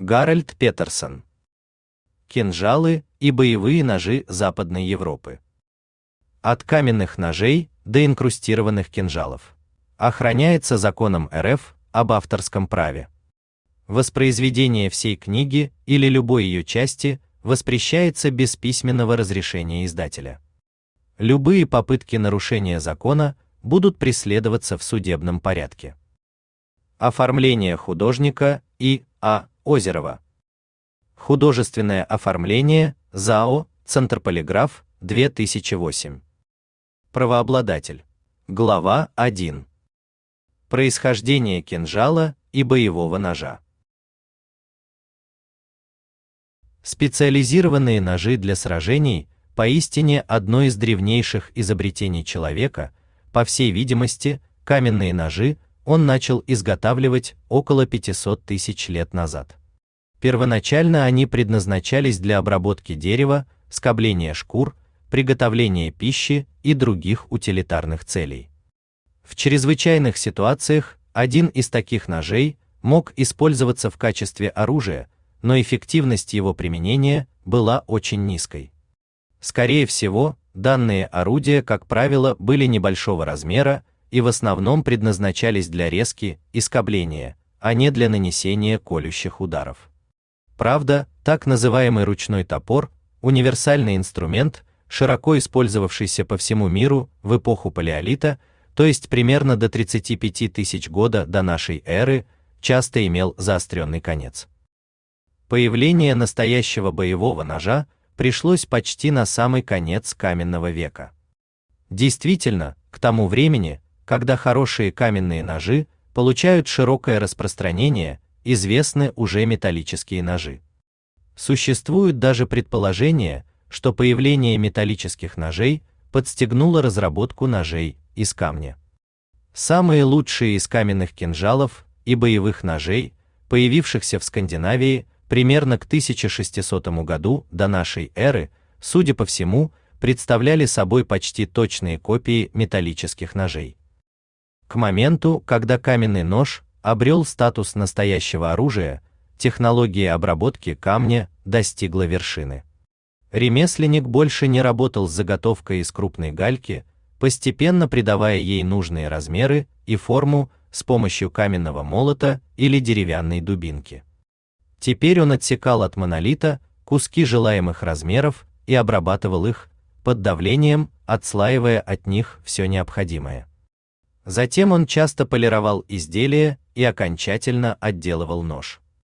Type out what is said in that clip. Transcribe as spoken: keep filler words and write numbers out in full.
Гарольд Петерсон. Кинжалы и боевые ножи Западной Европы. От каменных ножей до инкрустированных кинжалов. Охраняется законом эр эф об авторском праве. Воспроизведение всей книги или любой ее части воспрещается без письменного разрешения издателя. Любые попытки нарушения закона будут преследоваться в судебном порядке. Оформление художника И. А. Озерова. Художественное оформление ЗАО Центрполиграф две тысячи восемь. Правообладатель. Глава один. Происхождение кинжала и боевого ножа. Специализированные ножи для сражений поистине одно из древнейших изобретений человека. По всей видимости, каменные ножи он начал изготавливать около пятисот тысяч лет назад. Первоначально они предназначались для обработки дерева, скобления шкур, приготовления пищи и других утилитарных целей. В чрезвычайных ситуациях один из таких ножей мог использоваться в качестве оружия, но эффективность его применения была очень низкой. Скорее всего, данные орудия, как правило, были небольшого размера и в основном предназначались для резки и скобления, а не для нанесения колющих ударов. Правда, так называемый ручной топор – универсальный инструмент, широко использовавшийся по всему миру в эпоху палеолита, то есть примерно до тридцати пяти тысяч года до нашей эры, часто имел заостренный конец. Появление настоящего боевого ножа пришлось почти на самый конец каменного века. Действительно, к тому времени, когда хорошие каменные ножи получают широкое распространение, известны уже металлические ножи. Существует даже предположение, что появление металлических ножей подстегнуло разработку ножей из камня. Самые лучшие из каменных кинжалов и боевых ножей, появившихся в Скандинавии примерно к тысяча шестисотому году до нашей эры, судя по всему, представляли собой почти точные копии металлических ножей. К моменту, когда каменный нож обрел статус настоящего оружия, технология обработки камня достигла вершины. Ремесленник больше не работал с заготовкой из крупной гальки, постепенно придавая ей нужные размеры и форму с помощью каменного молота или деревянной дубинки. Теперь он отсекал от монолита куски желаемых размеров и обрабатывал их под давлением, отслаивая от них все необходимое. Затем он часто полировал изделие и окончательно отделывал нож.